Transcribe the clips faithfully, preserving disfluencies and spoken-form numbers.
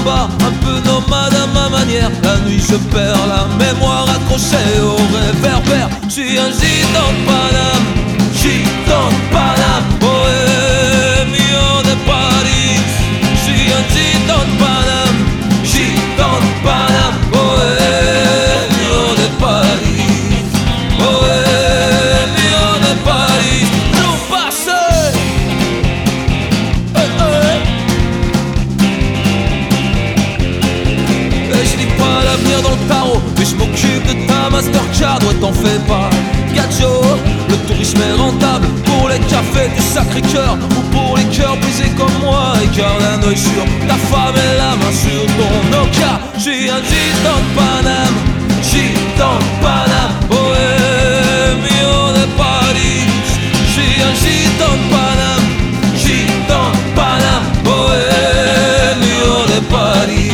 bar, un peu nomade à ma manière. La nuit je perds la mémoire accrochée au réverbère. J'suis un gitan de Paname, gitan de Paname, bohémien de Paris. J'suis un gitan de Paname, gitan de Paname, bohémien de Paris, bohémien de Paris. Nous passons. L'avenir dans le tarot, mais je m'occupe de ta Mastercard. Ouais, t'en fais pas, Gadjo. Le tourisme est rentable pour les cafés du Sacré-Cœur ou pour les cœurs brisés comme moi. Et garde un œil sur ta femme et la main sur ton Nokia. J'suis un gitan de Paname, gitan de Paname, bohémien de Paris. J'suis un gitan de Paname, gitan de Paname, bohémien de Paris.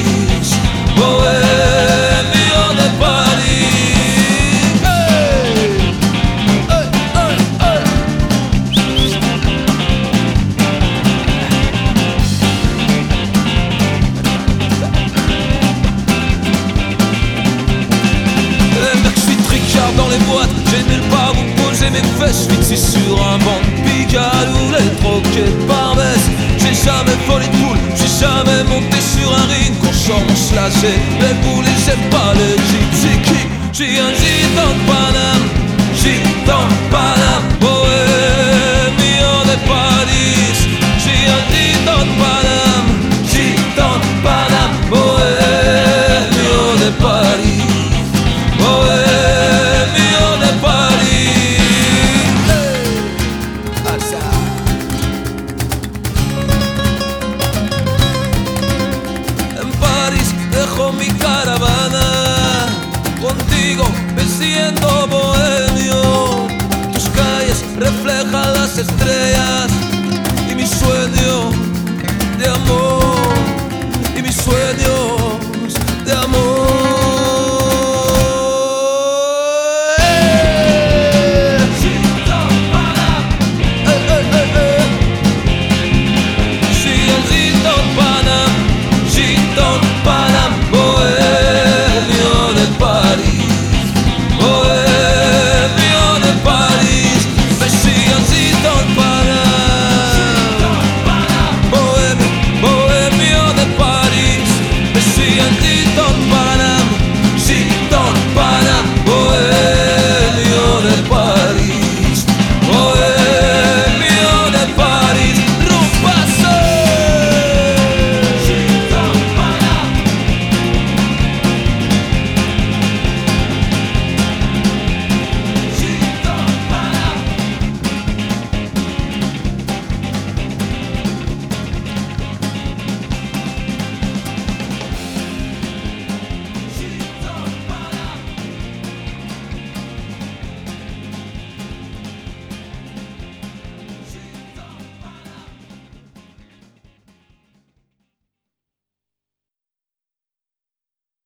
Dans les boîtes, j'ai nulle part où poser mes fesses. J'suis ici sur un banc de Pigalle ou les troquets de Barbès. J'ai jamais volé de poule, j'ai jamais monté sur un ring. Quand j'en lâché les boules et j'aime pas les jeeps. C'est qui? J'suis un gitan de Paname, gitan de Paname, bohémien de Paris. J'suis un gitan de Paname, gitan de Paname, bohémien de Paris, bohémien. Dejo mi caravana, contigo me siento bohemio. Tus calles reflejan las estrellas.